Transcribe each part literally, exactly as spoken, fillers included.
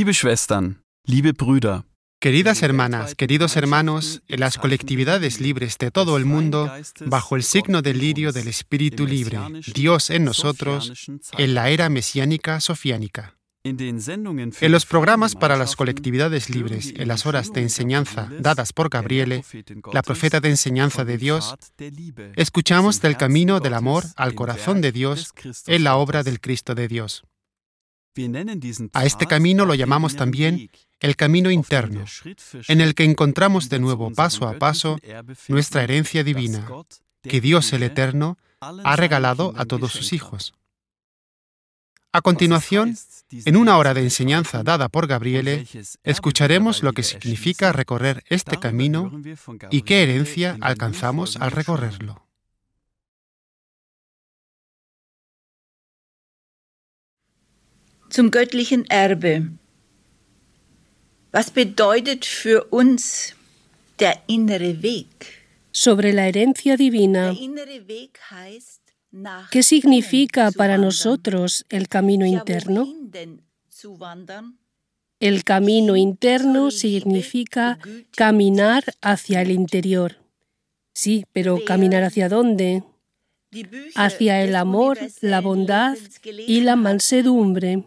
Liebe Schwestern, liebe Brüder, Queridas hermanas, queridos hermanos, en las colectividades libres de todo el mundo, bajo el signo del lirio del Espíritu libre, Dios en nosotros, en la era mesiánica sofiánica. En los programas para las colectividades libres, en las horas de enseñanza dadas por Gabriele, la profeta de enseñanza de Dios, escuchamos del camino del amor al corazón de Dios en la obra del Cristo de Dios. A este camino lo llamamos también el camino interno, en el que encontramos de nuevo paso a paso nuestra herencia divina, que Dios el Eterno ha regalado a todos sus hijos. A continuación, en una hora de enseñanza dada por Gabriele, escucharemos lo que significa recorrer este camino y qué herencia alcanzamos al recorrerlo. Zum göttlichen Erbe. Was bedeutet für uns der innere Weg? Sobre la herencia divina. ¿Qué significa para nosotros el camino interno? El camino interno significa caminar hacia el interior. Sí, pero ¿caminar hacia dónde? Hacia el amor, la bondad y la mansedumbre.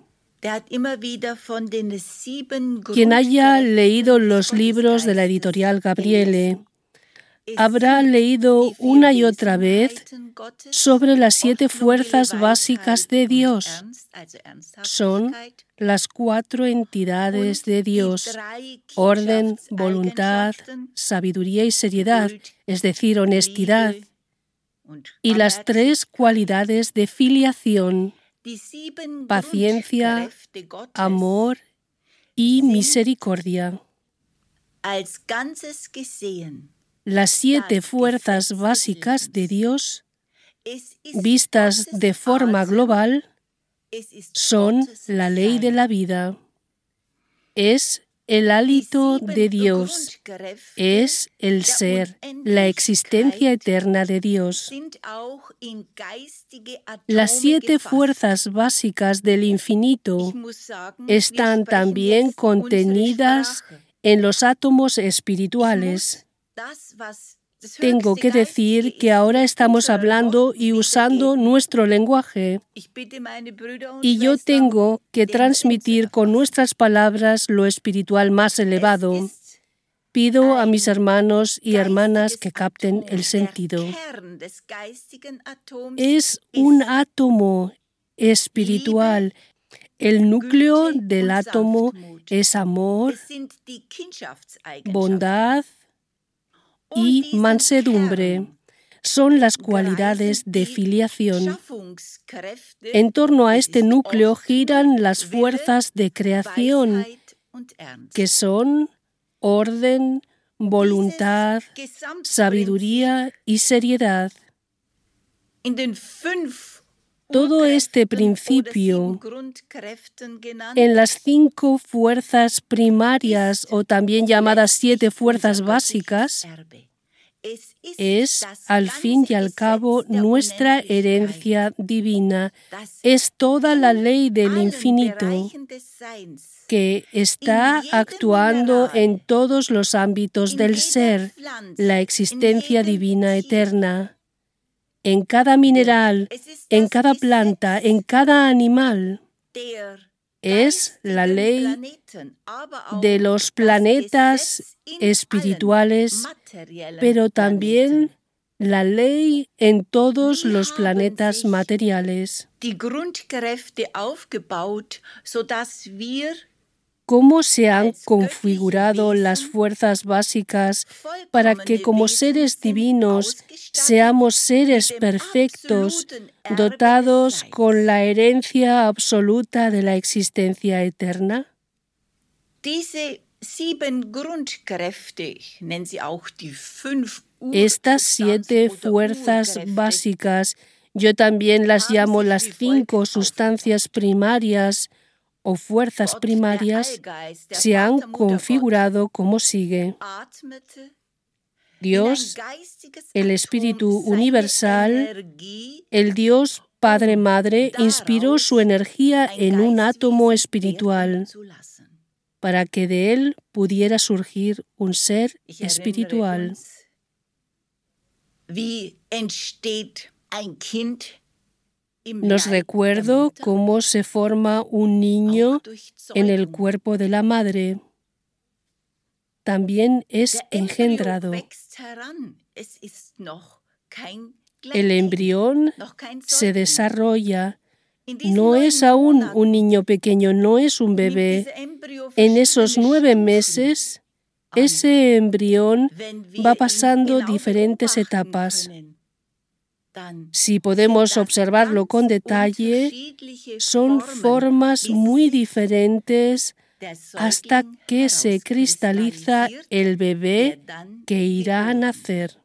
Quien haya leído los libros de la editorial Gabriele habrá leído una y otra vez sobre las siete fuerzas básicas de Dios. Son las cuatro entidades de Dios: orden, voluntad, sabiduría y seriedad, es decir, honestidad, y las tres cualidades de filiación: paciencia, amor y misericordia. Las siete fuerzas básicas de Dios, vistas de forma global, son la ley de la vida. Es el hálito de Dios, es el ser, la existencia eterna de Dios. Las siete fuerzas básicas del infinito están también contenidas en los átomos espirituales. Tengo que decir que ahora estamos hablando y usando nuestro lenguaje, y yo tengo que transmitir con nuestras palabras lo espiritual más elevado. Pido a mis hermanos y hermanas que capten el sentido. Es un átomo espiritual. El núcleo del átomo es amor, bondad y mansedumbre. Son las cualidades de filiación. En torno a este núcleo giran las fuerzas de creación, que son orden, voluntad, sabiduría y seriedad. Todo este principio, en las cinco fuerzas primarias, o también llamadas siete fuerzas básicas, es, al fin y al cabo, nuestra herencia divina. Es toda la ley del infinito que está actuando en todos los ámbitos del ser, la existencia divina eterna. En cada mineral, en cada planta, en cada animal. Es la ley de los planetas espirituales, pero también la ley en todos los planetas materiales. ¿Cómo se han configurado las fuerzas básicas para que como seres divinos seamos seres perfectos, dotados con la herencia absoluta de la existencia eterna? Estas siete fuerzas básicas, yo también las llamo las cinco sustancias primarias o fuerzas primarias, se han configurado como sigue. Dios, el Espíritu Universal, el Dios Padre Madre, inspiró su energía en un átomo espiritual. para que de él pudiera surgir un ser espiritual. Nos recuerdo cómo se forma un niño en el cuerpo de la madre. También es engendrado. El embrión se desarrolla. No es aún un niño pequeño, no es un bebé. En esos nueve meses, ese embrión va pasando diferentes etapas. Si podemos observarlo con detalle, son formas muy diferentes hasta que se cristaliza el bebé que irá a nacer.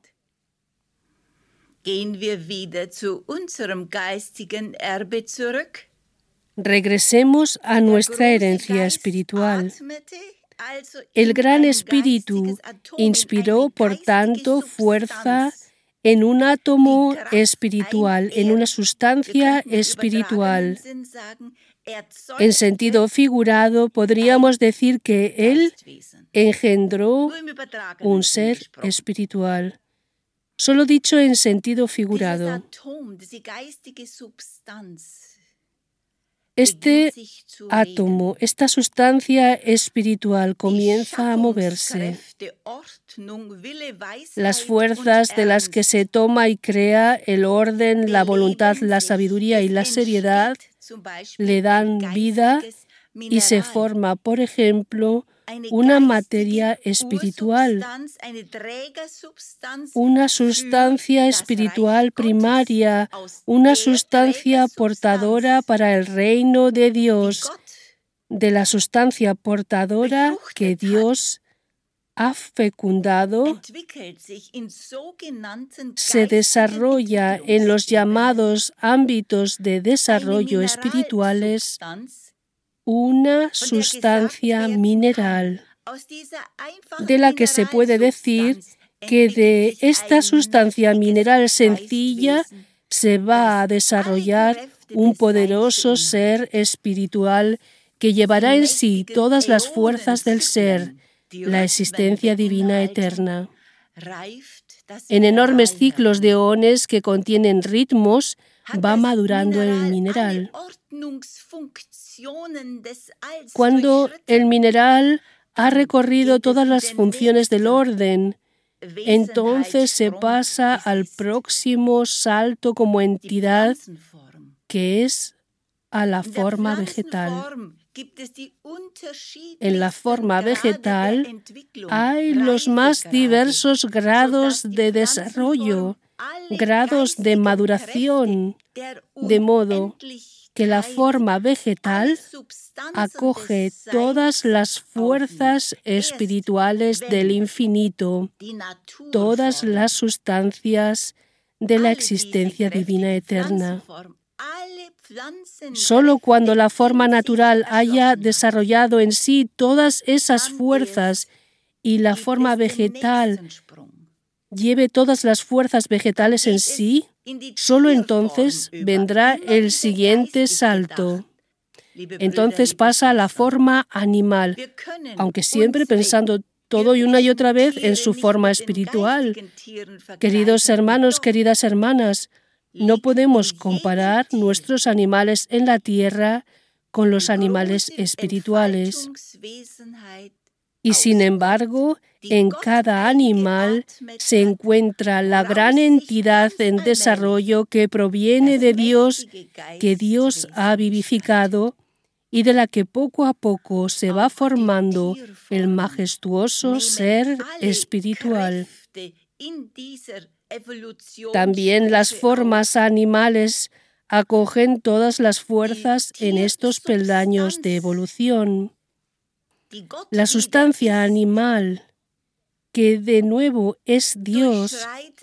Regresemos a nuestra herencia espiritual. El Gran Espíritu inspiró, por tanto, fuerza en un átomo espiritual, en una sustancia espiritual. En sentido figurado, podríamos decir que Él engendró un ser espiritual. Solo dicho en sentido figurado. Este átomo, esta sustancia espiritual comienza a moverse. Las fuerzas de las que se toma y crea el orden, la voluntad, la sabiduría y la seriedad le dan vida y se forma, por ejemplo, una materia espiritual, una sustancia espiritual primaria, una sustancia portadora para el reino de Dios, de la sustancia portadora que Dios ha fecundado, se desarrolla en los llamados ámbitos de desarrollo espirituales una sustancia mineral, de la que se puede decir que de esta sustancia mineral sencilla se va a desarrollar un poderoso ser espiritual que llevará en sí todas las fuerzas del ser, la existencia divina eterna. En enormes ciclos de eones que contienen ritmos, va madurando el mineral. Cuando el mineral ha recorrido todas las funciones del orden, entonces se pasa al próximo salto como entidad, que es a la forma vegetal. En la forma vegetal hay los más diversos grados de desarrollo, grados de maduración, de modo que la forma vegetal acoge todas las fuerzas espirituales del infinito, todas las sustancias de la existencia divina eterna. Solo cuando la forma natural haya desarrollado en sí todas esas fuerzas y la forma vegetal lleve todas las fuerzas vegetales en sí, solo entonces vendrá el siguiente salto. Entonces pasa a la forma animal, aunque siempre pensando todo y una y otra vez en su forma espiritual. Queridos hermanos, queridas hermanas, no podemos comparar nuestros animales en la tierra con los animales espirituales. Y sin embargo, en cada animal se encuentra la gran entidad en desarrollo que proviene de Dios, que Dios ha vivificado y de la que poco a poco se va formando el majestuoso ser espiritual. También las formas animales acogen todas las fuerzas en estos peldaños de evolución. La sustancia animal, que de nuevo es Dios,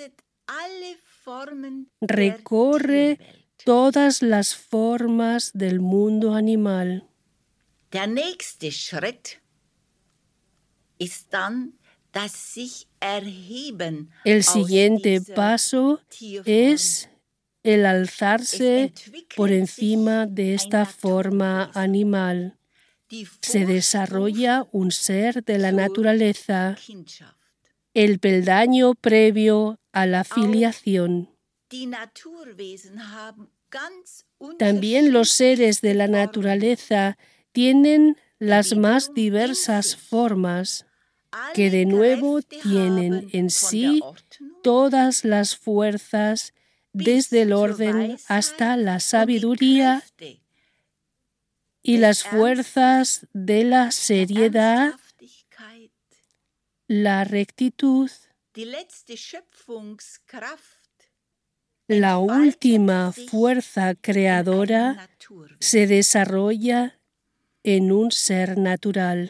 recorre todas las formas del mundo animal. Der nächste Schritt ist dann das sich erheben. El siguiente paso es el alzarse por encima de esta forma animal. se desarrolla un ser de la naturaleza, el peldaño previo a la filiación. También los seres de la naturaleza tienen las más diversas formas, que de nuevo tienen en sí todas las fuerzas, desde el orden hasta la sabiduría y las fuerzas de la seriedad, la rectitud, la última fuerza creadora se desarrolla en un ser natural.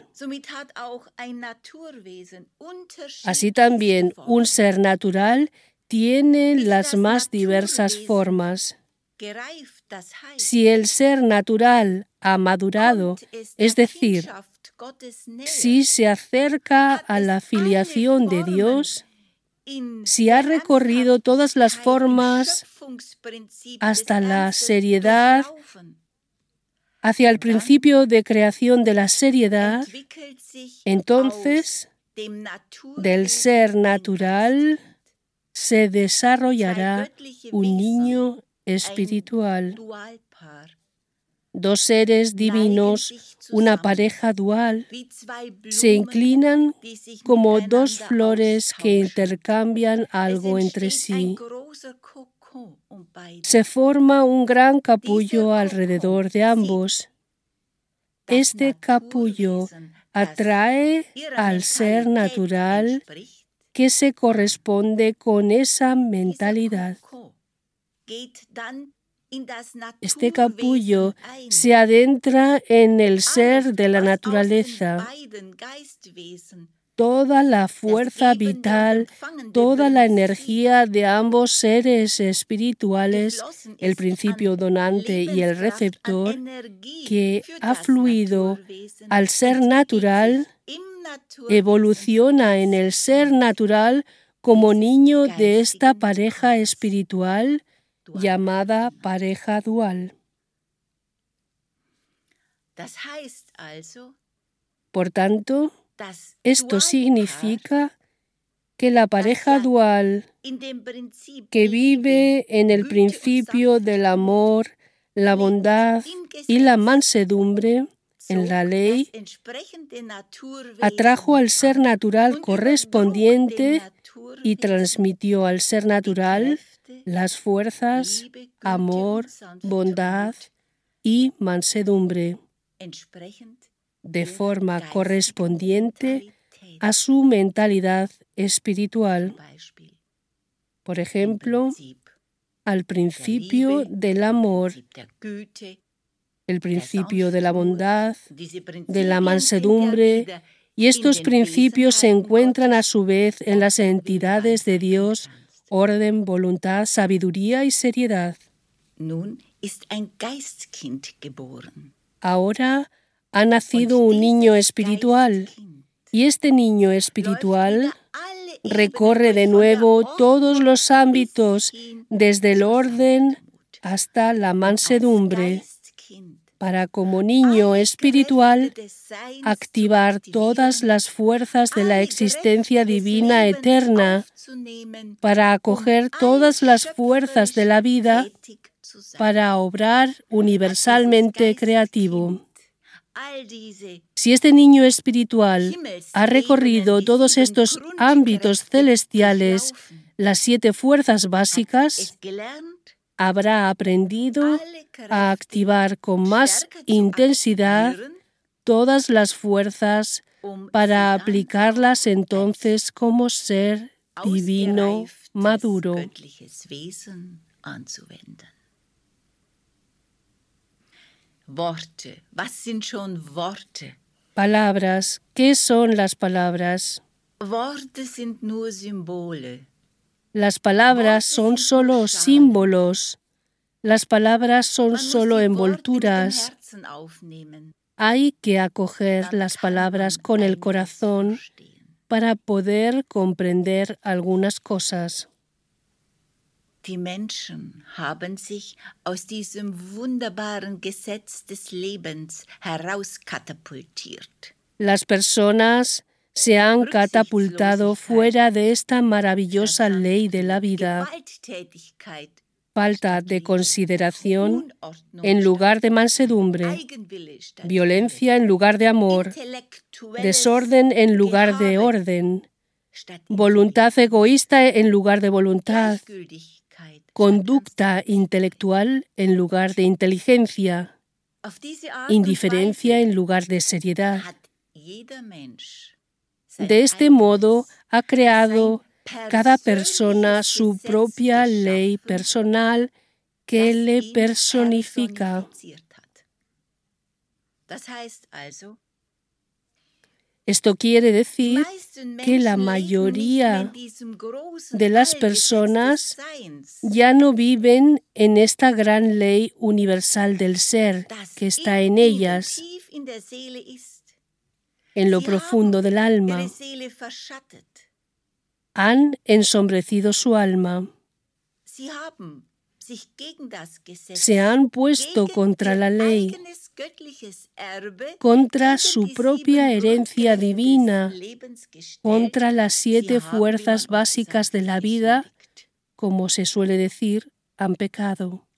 Así también, un ser natural tiene las más diversas formas. Si el ser natural ha madurado, es decir, si se acerca a la filiación de Dios, si ha recorrido todas las formas hasta la seriedad, hacia el principio de creación de la seriedad, entonces del ser natural se desarrollará un niño espiritual. Dos seres divinos, una pareja dual, se inclinan como dos flores que intercambian algo entre sí. Se forma un gran capullo alrededor de ambos. Este capullo atrae al ser natural que se corresponde con esa mentalidad. Este capullo se adentra en el ser de la naturaleza. Toda la fuerza vital, toda la energía de ambos seres espirituales, el principio donante y el receptor, que ha fluido al ser natural, evoluciona en el ser natural como niño de esta pareja espiritual llamada pareja dual. Por tanto, esto significa que la pareja dual que vive en el principio del amor, la bondad y la mansedumbre en la ley, atrajo al ser natural correspondiente y transmitió al ser natural las fuerzas, amor, bondad y mansedumbre, de forma correspondiente a su mentalidad espiritual. Por ejemplo, al principio del amor, el principio de la bondad, de la mansedumbre, y estos principios se encuentran a su vez en las entidades de Dios: orden, voluntad, sabiduría y seriedad. Ahora ha nacido un niño espiritual, y este niño espiritual recorre de nuevo todos los ámbitos, desde el orden hasta la mansedumbre, para como niño espiritual activar todas las fuerzas de la existencia divina eterna, para acoger todas las fuerzas de la vida, para obrar universalmente creativo. Si este niño espiritual ha recorrido todos estos ámbitos celestiales, las siete fuerzas básicas, habrá aprendido a activar con más intensidad todas las fuerzas para aplicarlas entonces como ser divino maduro. Worte, was sind schon Worte? Palabras, ¿qué son las palabras? Worte sind nur Symbole. Las palabras son solo símbolos. Las palabras son solo envolturas. Hay que acoger las palabras con el corazón para poder comprender algunas cosas. Die Menschen haben sich aus diesem wunderbaren Gesetz des Lebens herauskatapultiert. Las personas se han catapultado fuera de esta maravillosa ley de la vida. Falta de consideración en lugar de mansedumbre, violencia en lugar de amor, desorden en lugar de orden, voluntad egoísta en lugar de voluntad, conducta intelectual en lugar de inteligencia, indiferencia en lugar de seriedad. De este modo ha creado cada persona su propia ley personal que le personifica. Esto quiere decir que la mayoría de las personas ya no viven en esta gran ley universal del ser que está en ellas, en lo profundo del alma. Han ensombrecido su alma. Se han puesto contra la ley, contra su propia herencia divina, contra las siete fuerzas básicas de la vida, como se suele decir, han pecado.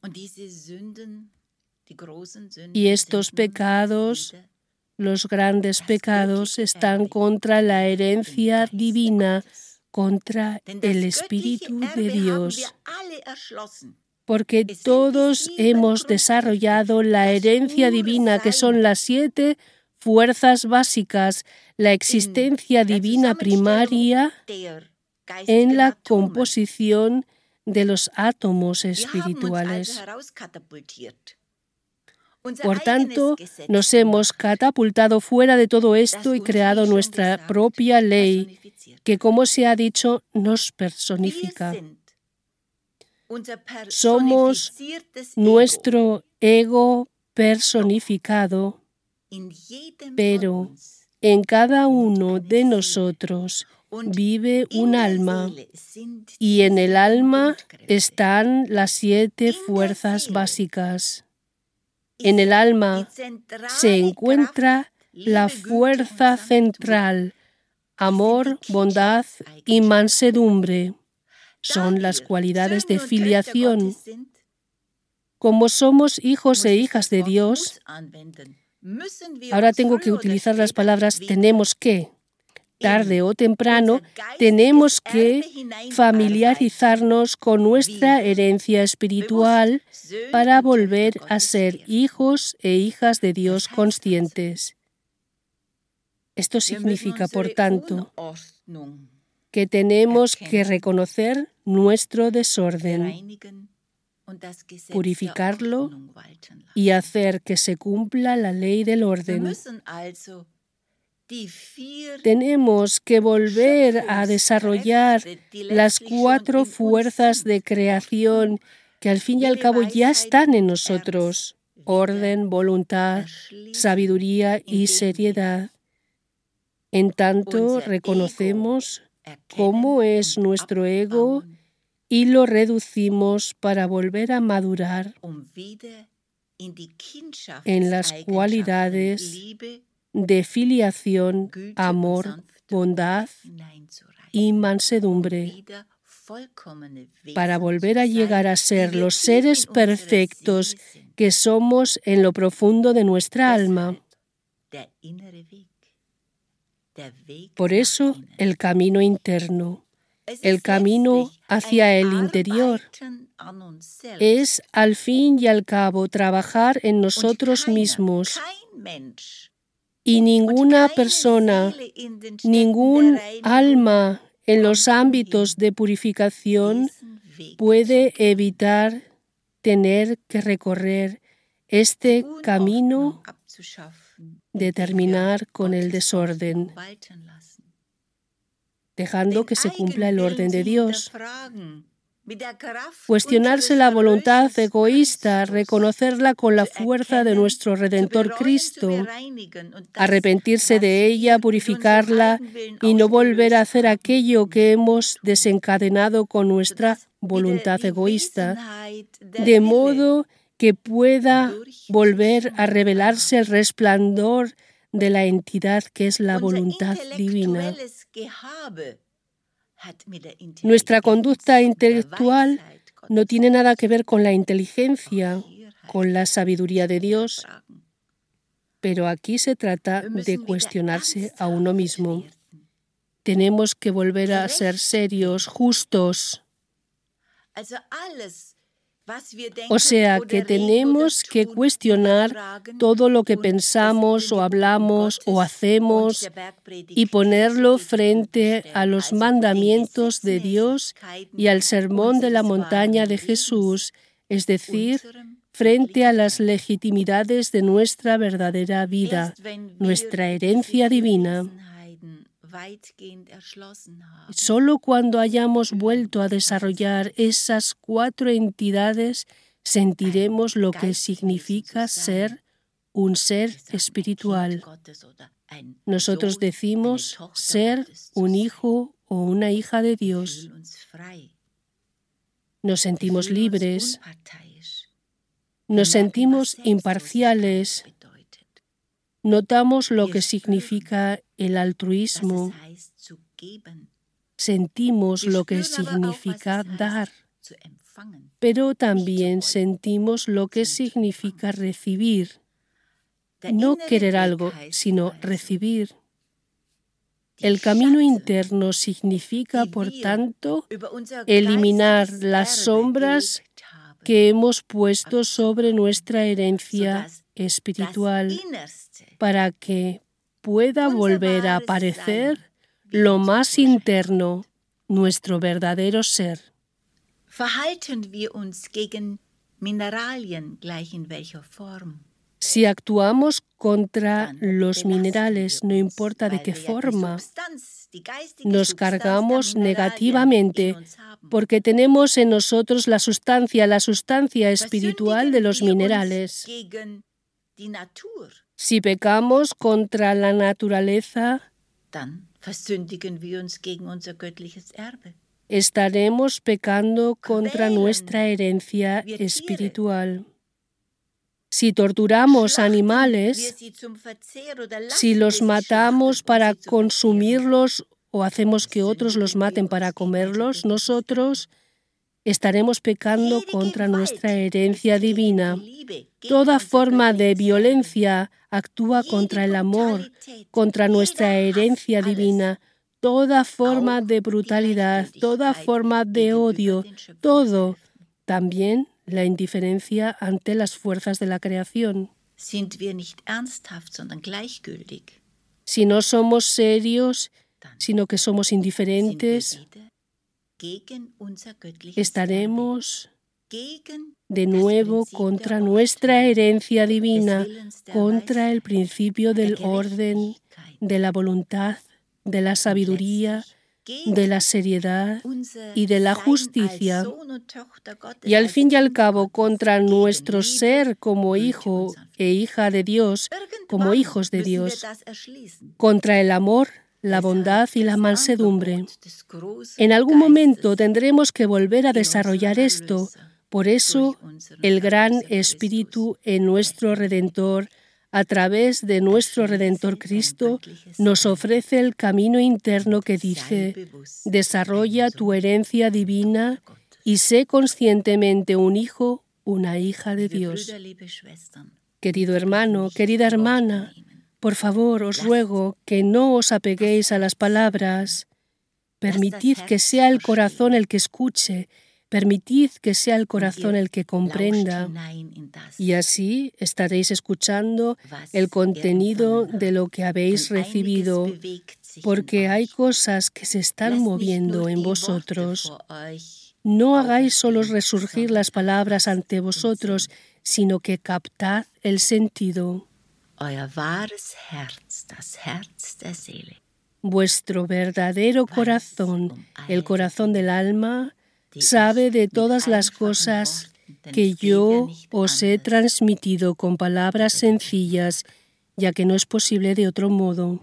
Y estos pecados, los grandes pecados, están contra la herencia divina, contra el Espíritu de Dios, porque todos hemos desarrollado la herencia divina, que son las siete fuerzas básicas, la existencia divina primaria en la composición de los átomos espirituales. Por tanto, nos hemos catapultado fuera de todo esto y creado nuestra propia ley, que, como se ha dicho, nos personifica. Somos nuestro ego personificado, pero en cada uno de nosotros vive un alma, y en el alma están las siete fuerzas básicas. En el alma se encuentra la fuerza central, amor, bondad y mansedumbre. Son las cualidades de filiación. Como somos hijos e hijas de Dios, ahora tengo que utilizar las palabras tenemos que. Tarde o temprano, tenemos que familiarizarnos con nuestra herencia espiritual para volver a ser hijos e hijas de Dios conscientes. Esto significa, por tanto, que tenemos que reconocer nuestro desorden, purificarlo y hacer que se cumpla la ley del orden. Tenemos que volver a desarrollar las cuatro fuerzas de creación que al fin y al cabo ya están en nosotros: orden, voluntad, sabiduría y seriedad. En tanto, reconocemos cómo es nuestro ego y lo reducimos para volver a madurar en las cualidades de filiación, amor, bondad y mansedumbre, para volver a llegar a ser los seres perfectos que somos en lo profundo de nuestra alma. Por eso, el camino interno, el camino hacia el interior, es al fin y al cabo trabajar en nosotros mismos. Y ninguna persona, ningún alma en los ámbitos de purificación puede evitar tener que recorrer este camino de terminar con el desorden, dejando que se cumpla el orden de Dios. Cuestionarse la voluntad egoísta, reconocerla con la fuerza de nuestro Redentor Cristo, arrepentirse de ella, purificarla y no volver a hacer aquello que hemos desencadenado con nuestra voluntad egoísta, de modo que pueda volver a revelarse el resplandor de la entidad que es la voluntad divina. Nuestra conducta intelectual no tiene nada que ver con la inteligencia, con la sabiduría de Dios, pero aquí se trata de cuestionarse a uno mismo. Tenemos que volver a ser serios, justos. O sea, que tenemos que cuestionar todo lo que pensamos o hablamos o hacemos y ponerlo frente a los mandamientos de Dios y al sermón de la montaña de Jesús, es decir, frente a las legitimidades de nuestra verdadera vida, nuestra herencia divina. Solo cuando hayamos vuelto a desarrollar esas cuatro entidades sentiremos lo que significa ser un ser espiritual. Nosotros decimos ser un hijo o una hija de Dios. Nos sentimos libres, nos sentimos imparciales. Notamos lo que significa el altruismo. Sentimos lo que significa dar, pero también sentimos lo que significa recibir. No querer algo, sino recibir. El camino interno significa, por tanto, eliminar las sombras que hemos puesto sobre nuestra herencia espiritual, para que pueda volver a aparecer lo más interno, nuestro verdadero ser. Si actuamos contra los minerales, no importa de qué forma, nos cargamos negativamente porque tenemos en nosotros la sustancia, la sustancia espiritual de los minerales. Si pecamos contra la naturaleza, estaremos pecando contra nuestra herencia espiritual. Si torturamos animales, si los matamos para consumirlos o hacemos que otros los maten para comerlos, nosotros estaremos pecando contra nuestra herencia divina. Toda forma de violencia actúa contra el amor, contra nuestra herencia divina. Toda forma de brutalidad, toda forma de odio, todo, también la indiferencia ante las fuerzas de la creación. Si no somos serios, sino que somos indiferentes, estaremos de nuevo contra nuestra herencia divina, contra el principio del orden, de la voluntad, de la sabiduría, de la seriedad y de la justicia, y al fin y al cabo contra nuestro ser como hijo e hija de Dios, como hijos de Dios, contra el amor, la bondad y la mansedumbre. En algún momento tendremos que volver a desarrollar esto. Por eso, el gran Espíritu en nuestro Redentor, a través de nuestro Redentor Cristo, nos ofrece el camino interno que dice: desarrolla tu herencia divina y sé conscientemente un hijo, una hija de Dios. Querido hermano, querida hermana, por favor, os ruego que no os apeguéis a las palabras. Permitid que sea el corazón el que escuche. Permitid que sea el corazón el que comprenda, y así estaréis escuchando el contenido de lo que habéis recibido, porque hay cosas que se están moviendo en vosotros. No hagáis solo resurgir las palabras ante vosotros, sino que captad el sentido. Vuestro verdadero corazón, el corazón del alma, sabe de todas las cosas que yo os he transmitido con palabras sencillas, ya que no es posible de otro modo.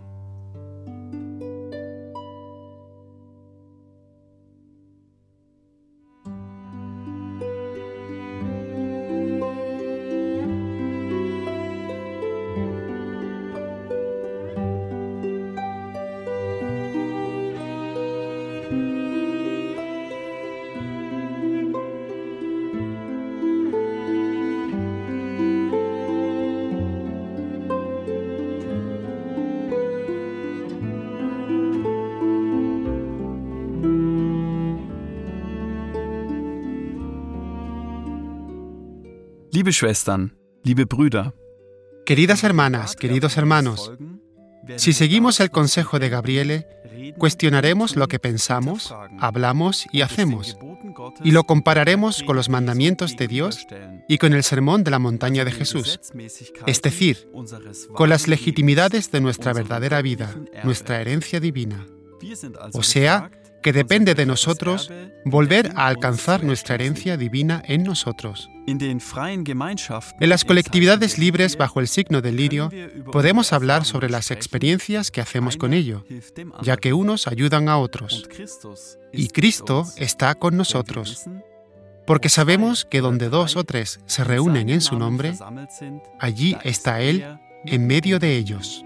Liebe Schwestern, liebe Brüder, Queridas hermanas, queridos hermanos, si seguimos el consejo de Gabriele, cuestionaremos lo que pensamos, hablamos y hacemos, y lo compararemos con los mandamientos de Dios y con el sermón de la montaña de Jesús, es decir, con las legitimidades de nuestra verdadera vida, nuestra herencia divina. O sea, que depende de nosotros volver a alcanzar nuestra herencia divina en nosotros. En las colectividades libres bajo el signo del lirio, podemos hablar sobre las experiencias que hacemos con ello, ya que unos ayudan a otros. Y Cristo está con nosotros, porque sabemos que donde dos o tres se reúnen en su nombre, allí está Él en medio de ellos.